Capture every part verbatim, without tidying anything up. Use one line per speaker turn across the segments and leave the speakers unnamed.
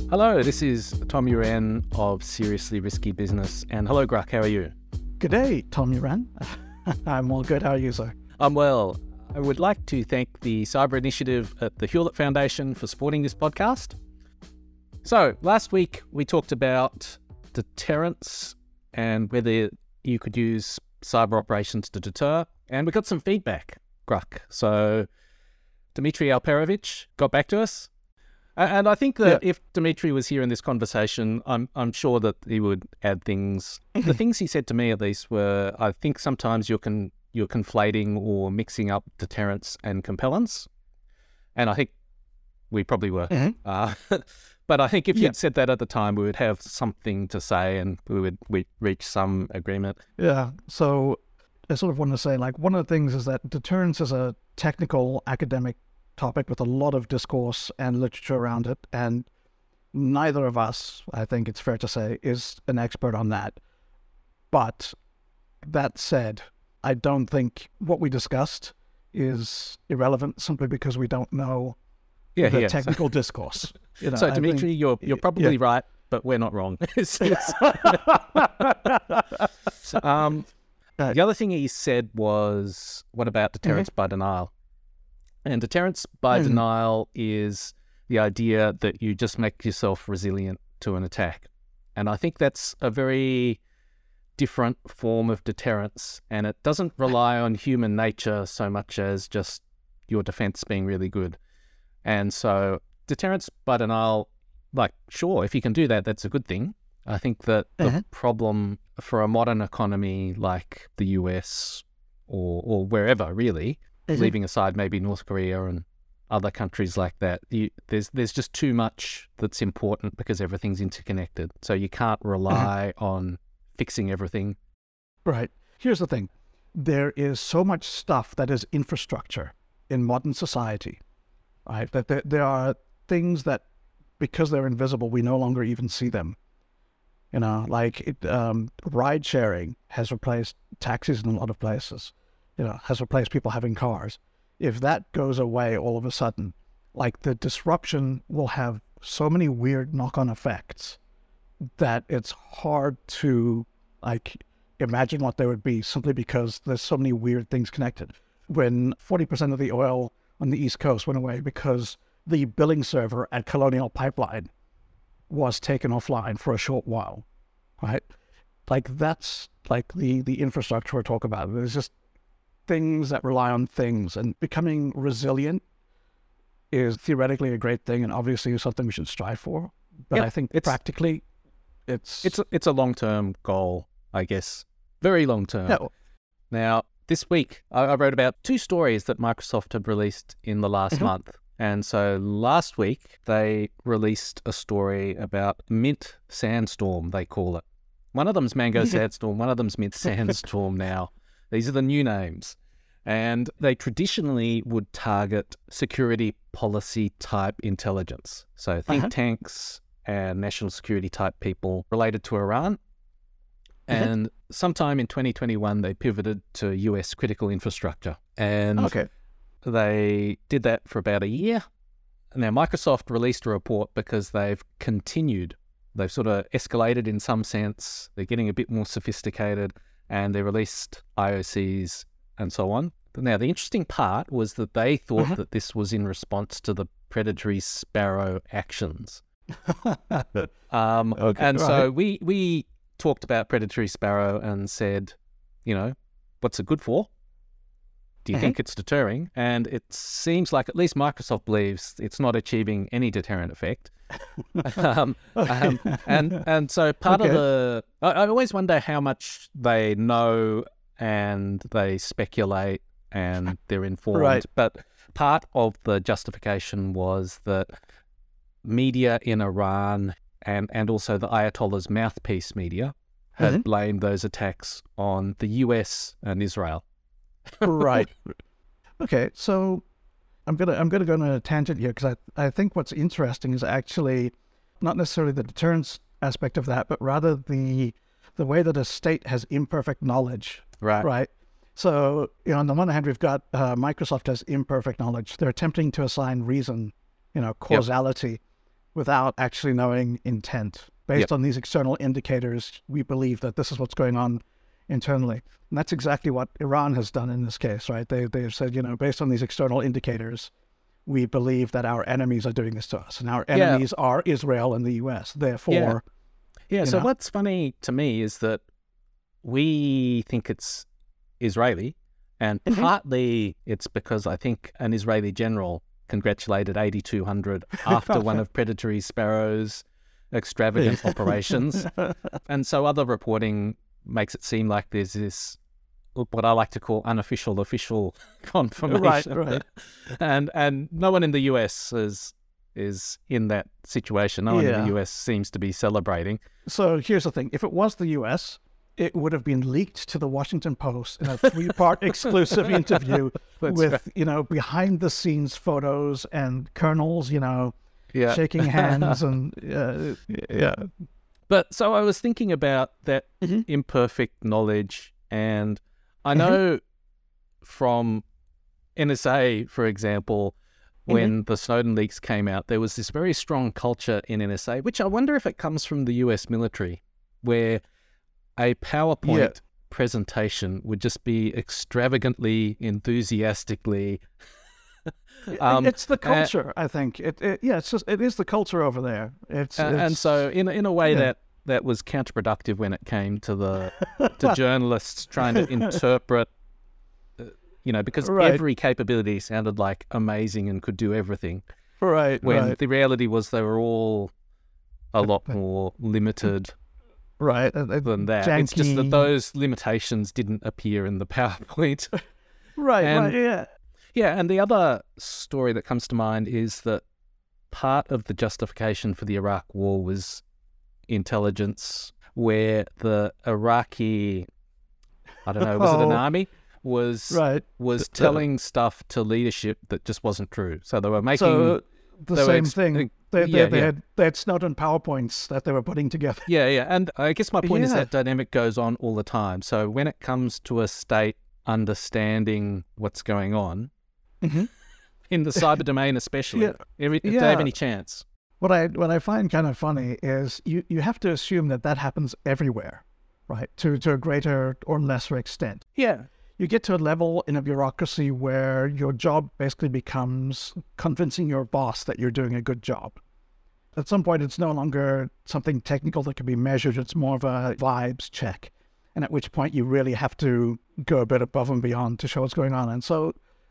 Hello, this is Tom Uran of Seriously Risky Business. And hello, Gruk, how are you?
Good day, Tom Uran. I'm all good. How are you, sir?
I'm well. I would like to thank the Cyber Initiative at the Hewlett Foundation for supporting this podcast. So, last week we talked about deterrence and whether you could use cyber operations to deter, and we got some feedback, Gruk. So, Dmitry Alperovich got back to us. And I think that yeah. if Dmitry was here in this conversation, I'm I'm sure that he would add things. The things he said to me, at least, were I think sometimes you're con, you're conflating or mixing up deterrence and compellence, and I think we probably were. Mm-hmm. Uh, but I think if
yeah.
you'd said that at the time, we would have something to say, and we would we reach some agreement.
Yeah. So I sort of want to say, like, one of the things is that deterrence is a technical academic topic with a lot of discourse and literature around it, and neither of us, I think it's fair to say, is an expert on that. But that said, I don't think what we discussed is irrelevant simply because we don't know
yeah,
the
yeah.
technical
so,
discourse. You know,
so Dmitry,
think,
you're you're probably yeah. right, but we're not wrong. so, um, uh, the other thing he said was, what about deterrence mm-hmm. by denial? And deterrence by mm. denial is the idea that you just make yourself resilient to an attack. And I think that's a very different form of deterrence. And it doesn't rely on human nature so much as just your defense being really good. And so deterrence by denial, like, sure, if you can do that, that's a good thing. I think that uh-huh. the problem for a modern economy like the U S or, or wherever, really, Mm-hmm. leaving aside maybe North Korea and other countries like that, you, there's there's just too much that's important because everything's interconnected. So you can't rely mm-hmm. on fixing everything.
Right. Here's the thing. There is so much stuff that is infrastructure in modern society, right? That there, there are things that, because they're invisible, we no longer even see them. You know, like it, um, ride sharing has replaced taxis in a lot of places. You know, has replaced people having cars. If that goes away all of a sudden, like, the disruption will have so many weird knock-on effects that it's hard to, like, imagine what they would be simply because there's so many weird things connected. When forty percent of the oil on the East Coast went away because the billing server at Colonial Pipeline was taken offline for a short while, right? Like, that's like the, the infrastructure we're talking about. There's just things that rely on things, and becoming resilient is theoretically a great thing and obviously something we should strive for. But
yep,
I think it's, practically it's...
It's a, it's a long-term goal, I guess. Very long-term.
Yeah.
Now, this week, I, I wrote about two stories that Microsoft had released in the last mm-hmm. month. And so last week, they released a story about Mint Sandstorm, they call it. One of them's Mango Sandstorm, one of them's Mint Sandstorm now. These are the new names. And they traditionally would target security policy type intelligence. So think uh-huh. tanks and national security type people related to Iran. Uh-huh. And sometime in twenty twenty-one, they pivoted to U S critical infrastructure. And
okay.
they did that for about a year. Now, Microsoft released a report because they've continued. They've sort of escalated in some sense. They're getting a bit more sophisticated. And they released I O Cs and so on. Now, the interesting part was that they thought uh-huh. that this was in response to the predatory sparrow actions. um, okay, and right. so we we talked about predatory sparrow and said, you know, what's it good for? Do you uh-huh. think it's deterring? And it seems like at least Microsoft believes it's not achieving any deterrent effect. um, um, and and so part okay. of the... I, I always wonder how much they know and they speculate and they're informed.
Right.
But part of the justification was that media in Iran and, and also the Ayatollah's mouthpiece media had mm-hmm. blamed those attacks on the U S and Israel.
Right. Okay, so I'm gonna I'm gonna go on a tangent here because I, I think what's interesting is actually not necessarily the deterrence aspect of that, but rather the the way that a state has imperfect knowledge.
Right.
Right. So, you know, on the one hand, we've got uh, Microsoft has imperfect knowledge. They're attempting to assign reason, you know, causality, yep. without actually knowing intent. Based
Yep.
on these external indicators, we believe that this is what's going on internally. And that's exactly what Iran has done in this case, right? They, they've said, you know, based on these external indicators, we believe that our enemies are doing this to us. And our enemies yeah. are Israel and the U S. Therefore...
Yeah, yeah so
know.
what's funny to me is that we think it's Israeli, and
Mm-hmm.
partly it's because I think an Israeli general congratulated eighty-two hundred after one of Predatory Sparrow's extravagant operations. And so other reporting makes it seem like there's this, what I like to call unofficial official confirmation.
Right, right.
And and no one in the U S is is in that situation. No one
Yeah.
in the U S seems to be celebrating.
So here's the thing. If it was the U S, it would have been leaked to the Washington Post in a three-part exclusive interview with,
right.
you know, behind-the-scenes photos and colonels, you know,
Yeah.
shaking hands and, uh, yeah.
But so I was thinking about that
Mm-hmm.
imperfect knowledge, and I know from N S A, for example, when
Mm-hmm.
the Snowden leaks came out, there was this very strong culture in N S A, which I wonder if it comes from the U S military, where a PowerPoint
Yeah.
presentation would just be extravagantly, enthusiastically. um,
it's the
uh,
culture, I think. It, it yeah, it's just it is the culture over there. It's,
Uh,
it's
and so, in in a way,
yeah.
that that was counterproductive when it came to the to journalists trying to interpret, uh, you know, because
Right.
every capability sounded like amazing and could do everything.
right,
When
right,
the reality was they were all a lot more limited
right. Uh, uh,
than that. It's just that
janky.
those limitations didn't appear in the PowerPoint.
Right,
and-
right, yeah.
Yeah, and the other story that comes to mind is that part of the justification for the Iraq War was intelligence, where the Iraqi, I don't know, was it an
Oh.
army, was
Right.
was
The-
telling stuff to leadership that just wasn't true. So they were making...
So the
they were
same
ex-
thing.
uh,
They, they,
yeah,
they
yeah.
had they had Snowden PowerPoints that they were putting together.
Yeah, yeah. And I guess my point is
Yeah.
that dynamic goes on all the time. So when it comes to a state understanding what's going on,
Mhm.
in the cyber domain especially,
Yeah.
every, if they
Yeah.
have any chance.
What I what I find kind of funny is you, you have to assume that that happens everywhere, right? To to a greater or lesser extent.
Yeah.
You get to a level in a bureaucracy where your job basically becomes convincing your boss that you're doing a good job. At some point, it's no longer something technical that can be measured. It's more of a vibes check. And at which point you really have to go a bit above and beyond to show what's going on. And so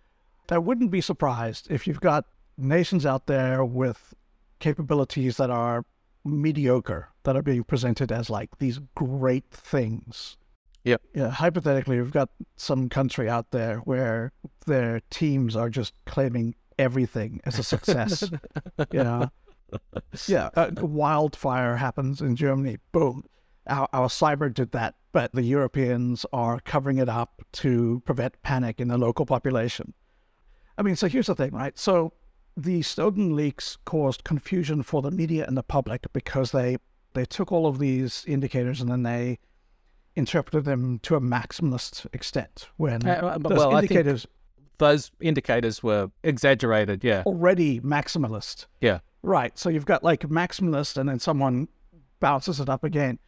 I wouldn't be surprised if you've got nations out there with capabilities that are mediocre, that are being presented as like these great things.
Yep.
Yeah, hypothetically, we've got some country out there where their teams are just claiming everything as a success. you know? Yeah, a wildfire happens in Germany. Boom. Our, our cyber did that, but the Europeans are covering it up to prevent panic in the local population. I mean, so here's the thing, right? So the Snowden leaks caused confusion for the media and the public because they, they took all of these indicators and then they interpreted them to a maximalist extent when
Uh, but,
those
well, I think
indicators
those indicators were exaggerated, yeah.
already maximalist.
Yeah.
Right. So you've got like maximalist and then someone bounces it up again.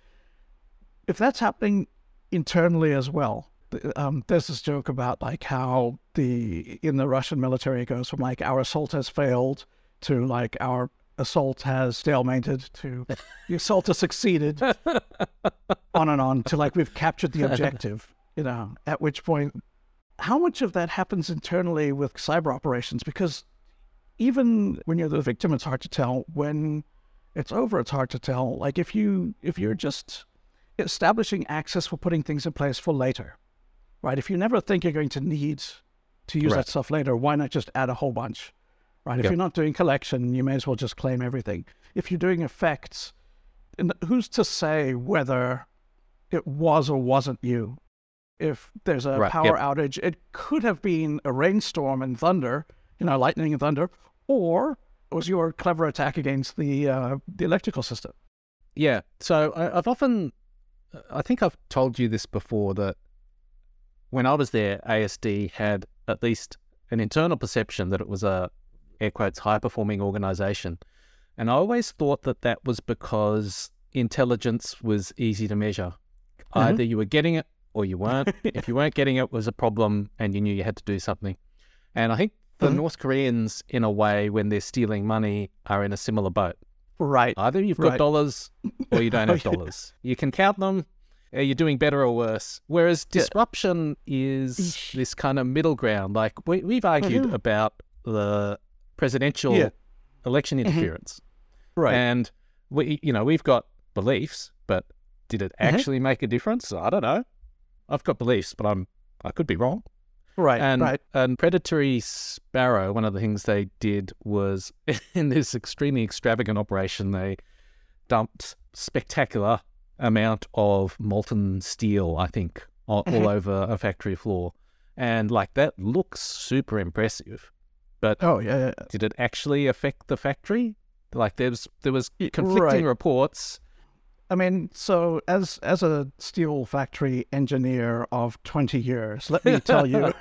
If that's happening internally as well, th- um, there's this joke about like how the in the Russian military it goes from like our assault has failed to like our assault has stalemated to the assault has succeeded, on and on to like we've captured the objective, you know, at which point, how much of that happens internally with cyber operations? Because even when you're the victim, it's hard to tell. When it's over, it's hard to tell. Like if you if you're just establishing access for putting things in place for later, right? If you never think you're going to need to use
Right.
that stuff later, why not just add a whole bunch, right? If
Yeah.
you're not doing collection, you may as well just claim everything. If you're doing effects, and who's to say whether it was or wasn't you? If there's a
Right,
power
yep.
outage, it could have been a rainstorm and thunder, you know, lightning and thunder, or it was your clever attack against the uh, the electrical system.
Yeah. So I, I've often, I think I've told you this before, that when I was there, A S D had at least an internal perception that it was a, air quotes, high-performing organization. And I always thought that that was because intelligence was easy to measure. Mm-hmm. Either you were getting it or you weren't. If you weren't getting it, it was a problem and you knew you had to do something. And I think the mm-hmm. North Koreans, in a way, when they're stealing money, are in a similar boat.
Right.
Either you've got
right.
dollars or you don't have dollars. You can count them. You're doing better or worse. Whereas disruption is this kind of middle ground. Like we, we've argued mm-hmm. about the presidential yeah. election interference.
Mm-hmm. Right.
And we, you know, we've got beliefs, but did it actually mm-hmm. make a difference? I don't know. I've got beliefs, but I'm I could be wrong.
Right,
and,
right.
And Predatory Sparrow, one of the things they did was, in this extremely extravagant operation, they dumped spectacular amount of molten steel, I think, all, all over a factory floor. And, like, that looks super impressive. But
oh, yeah, yeah.
did it actually affect the factory? Like, there was, there was conflicting
right.
reports.
I mean, so as as a steel factory engineer of twenty years, let me tell you.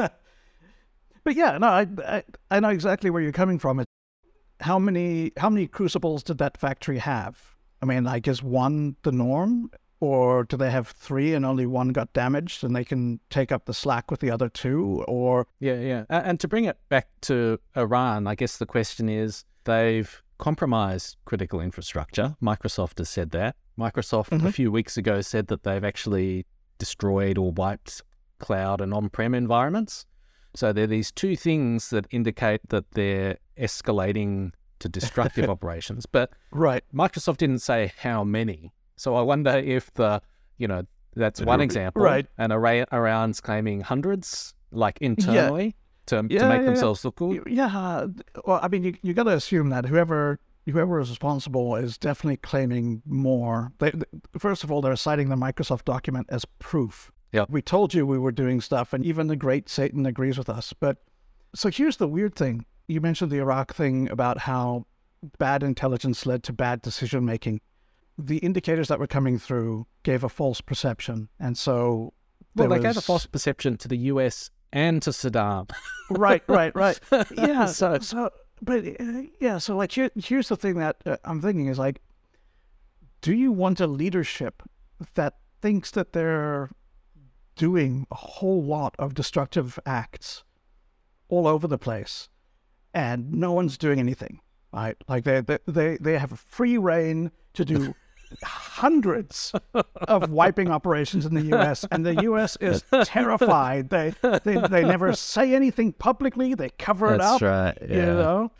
But yeah, no, I, I I know exactly where you're coming from. How many how many crucibles did that factory have? I mean, like, is one the norm, or do they have three and only one got damaged, and they can take up the slack with the other two? Or
yeah, yeah. And to bring it back to Iran, I guess the question is they've compromise critical infrastructure. Microsoft has said that. Microsoft mm-hmm. a few weeks ago said that they've actually destroyed or wiped cloud and on-prem environments. So there are these two things that indicate that they're escalating to destructive operations. But
right.
Microsoft didn't say how many. So I wonder if the, you know, that's one example.
Right.
And Iran's claiming hundreds, like internally.
Yeah.
To,
yeah,
to make
yeah,
themselves look good?
Yeah. Well, I mean, you you got to assume that whoever whoever is responsible is definitely claiming more. They, they, first of all, they're citing the Microsoft document as proof.
Yeah.
We told you we were doing stuff, and even the great Satan agrees with us. But so here's the weird thing. You mentioned the Iraq thing about how bad intelligence led to bad decision making. The indicators that were coming through gave a false perception, and so
well, they
was...
gave a false perception to the U S and to Saddam.
right, right, right. Yeah. So, so, but uh, yeah. So, like, here, here's the thing that uh, I'm thinking is like, do you want a leadership that thinks that they're doing a whole lot of destructive acts all over the place, and no one's doing anything, right? Like they they they, they have free reign to do hundreds of wiping operations in the U S, and the U S is terrified. They they they never say anything publicly. They cover it
That's
up.
Right. Yeah.
You know,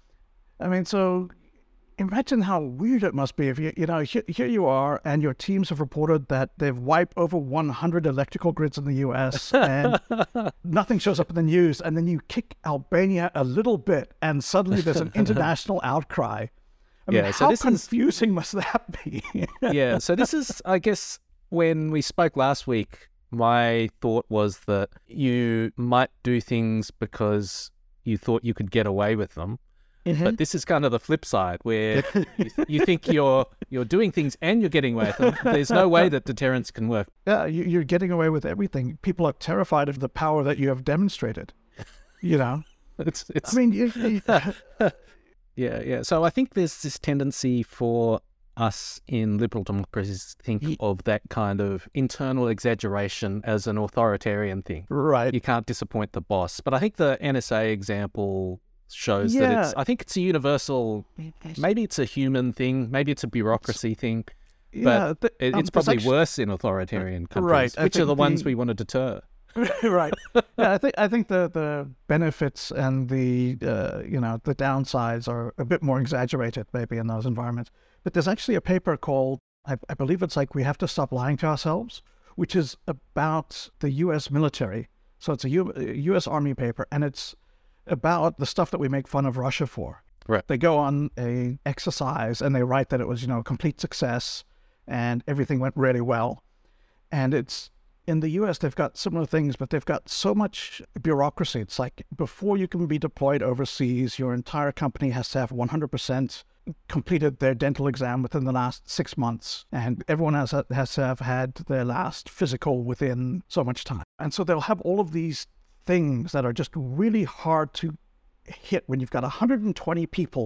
I mean, so imagine how weird it must be if you you know here, here you are, and your teams have reported that they've wiped over one hundred electrical grids in the U S, and nothing shows up in the news, and then you kick Albania a little bit, and suddenly there's an international outcry. I mean,
yeah, so
how
this
confusing is... must that be?
Yeah, so this is, I guess, when we spoke last week, my thought was that you might do things because you thought you could get away with them. Mm-hmm. But this is kind of the flip side, where you, th- you think you're you're doing things and you're getting away with them. There's no way that deterrence can work.
Yeah, you, you're getting away with everything. People are terrified of the power that you have demonstrated. You know?
it's, it's...
I mean... You, you...
Yeah, yeah. So I think there's this tendency for us in liberal democracies to think yeah. of that kind of internal exaggeration as an authoritarian thing.
Right.
You can't disappoint the boss. But I think the N S A example shows
yeah.
that it's, I think it's a universal, maybe it's a human thing, maybe it's a bureaucracy thing, but yeah, the, um, it's probably actually, worse in authoritarian countries,
right,
which are the, the ones we want to deter.
Right. Yeah, I think I think the, the benefits and the uh, you know the downsides are a bit more exaggerated maybe in those environments. But there's actually a paper called I, I believe it's like We Have to Stop Lying to Ourselves, which is about the U S military. So it's a U, U S Army paper, and it's about the stuff that we make fun of Russia for.
Right.
They go on a exercise and they write that it was you know a complete success and everything went really well, and it's. In the U S, they've got similar things, but they've got so much bureaucracy. It's like before you can be deployed overseas, your entire company has to have one hundred percent completed their dental exam within the last six months. And everyone has, has to have had their last physical within so much time. And so they'll have all of these things that are just really hard to hit when you've got one hundred twenty people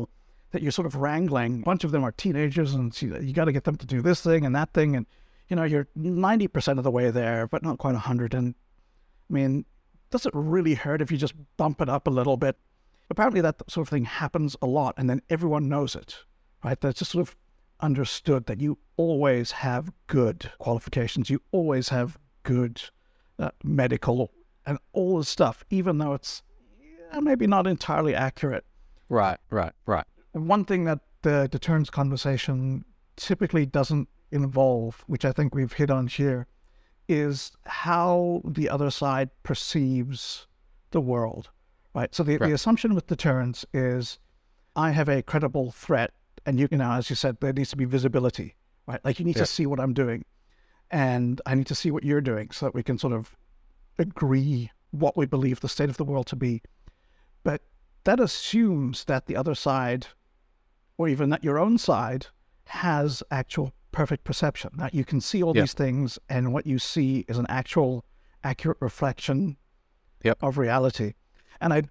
that you're sort of wrangling. A bunch of them are teenagers, and you, you got to get them to do this thing and that thing, and you know you're ninety percent of the way there, but not quite one hundred. And I mean, does it really hurt if you just bump it up a little bit? Apparently that sort of thing happens a lot, and then everyone knows it, right? That's just sort of understood that you always have good qualifications, you always have good uh, medical and all this stuff, even though it's yeah, maybe not entirely accurate.
Right, right, right.
One thing that the deterrence conversation typically doesn't involve, which I think we've hit on here, is how the other side perceives the world, right? So the, right. the assumption with deterrence is I have a credible threat, and you, you know, as you said, there needs to be visibility, right? Like you need yep. to see what I'm doing, and I need to see what you're doing so that we can sort of agree what we believe the state of the world to be. But that assumes that the other side, or even that your own side, has actual perfect perception, that you can see all yep. these things, and what you see is an actual accurate reflection yep. of reality. And I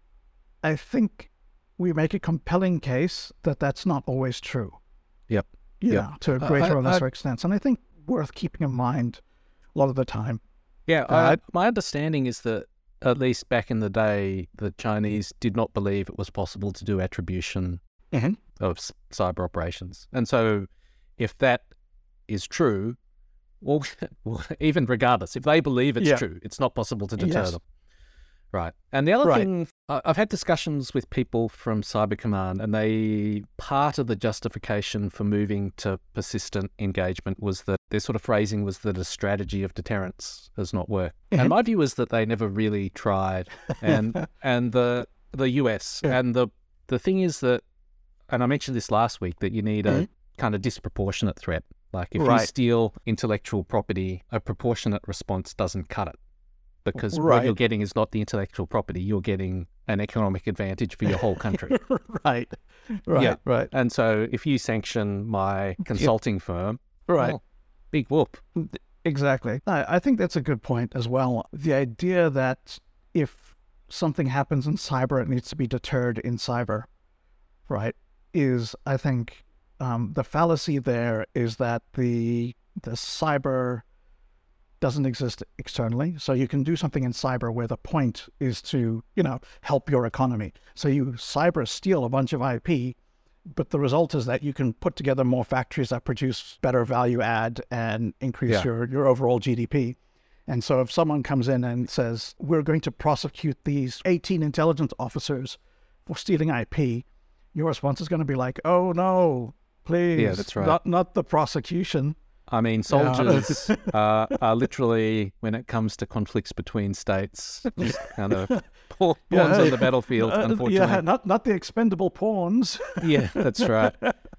I think we make a compelling case that that's not always true.
Yep.
Yeah,
yep.
to a greater
uh,
or lesser
I,
extent. And I think worth keeping in mind a lot of the time.
Yeah, I, my understanding is that at least back in the day, the Chinese did not believe it was possible to do attribution mm-hmm. of cyber operations. And so if that is true, well, even regardless, if they believe it's yeah. true, it's not possible to deter yes. them. Right. And the other right. thing, I've had discussions with people from Cyber Command, and they, part of the justification for moving to persistent engagement was that their sort of phrasing was that a strategy of deterrence has not worked. Mm-hmm. And my view is that they never really tried. And and the the U S, yeah. and the, the thing is that, and I mentioned this last week, that you need mm-hmm. a kind of disproportionate threat. Like if right. you steal intellectual property, a proportionate response doesn't cut it. Because right. what you're getting is not the intellectual property, you're getting an economic advantage for your whole country.
right, right, yeah. right.
And so if you sanction my consulting firm,
right,
well, big whoop.
Exactly. I think that's a good point as well. The idea that if something happens in cyber, it needs to be deterred in cyber, right, is, I think, um, the fallacy there is that the the cyber doesn't exist externally. So you can do something in cyber where the point is to, you know, help your economy. So you cyber steal a bunch of I P, but the result is that you can put together more factories that produce better value add and increase yeah. your, your overall G D P. And so if someone comes in and says, we're going to prosecute these eighteen intelligence officers for stealing I P, your response is going to be like, oh no, please,
yeah, that's right.
not, not the prosecution.
I mean, soldiers uh, are literally, when it comes to conflicts between states, just kind of pawns yeah, on the battlefield, uh, unfortunately.
Yeah, not not the expendable pawns.
Yeah, that's right.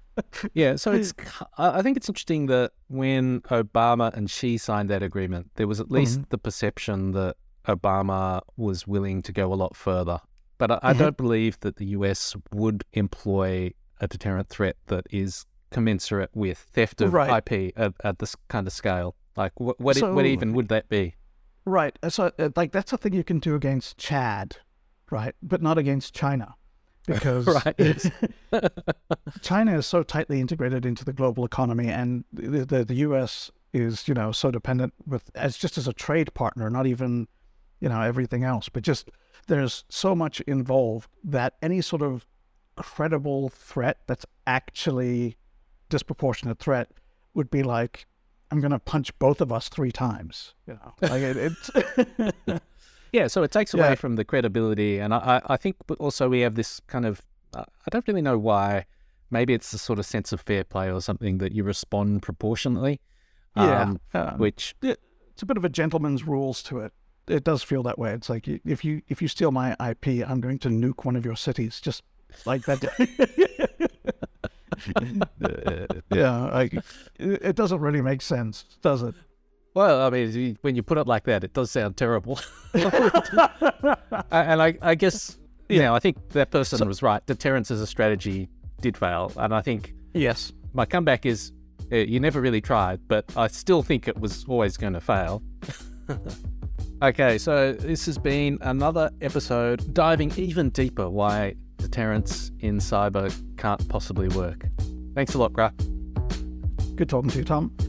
Yeah, so it's. I think it's interesting that when Obama and Xi signed that agreement, there was at least mm-hmm. the perception that Obama was willing to go a lot further. But I, I mm-hmm. don't believe that the U S would employ a deterrent threat that is commensurate with theft of right. I P at, at this kind of scale. Like, what what, so, what even would that be?
Right. So, uh, like, that's a thing you can do against Chad, right? But not against China, because
right.
China is so tightly integrated into the global economy, and the, the the U S is, you know, so dependent with as just as a trade partner, not even, you know, everything else, but just there's so much involved that any sort of credible threat that's actually disproportionate threat would be like, I'm going to punch both of us three times. You know, like it, it's
yeah. So it takes away yeah. from the credibility, and I, I think, but also we have this kind of, uh, I don't really know why. Maybe it's a sort of sense of fair play or something that you respond proportionately.
Yeah,
um, um, which
it's a bit of a gentleman's rules to it. It does feel that way. It's like if you if you steal my I P, I'm going to nuke one of your cities, just like that. yeah, like, it doesn't really make sense, does it?
Well, I mean, when you put it like that, it does sound terrible. And I, I guess, you know, I think that person so, was right. Deterrence as a strategy did fail. And I think
yes,
my comeback is uh, you never really tried, but I still think it was always going to fail. Okay, so this has been another episode diving even deeper why deterrence in cyber can't possibly work. Thanks a lot, Graf.
Good talking to you, Tom.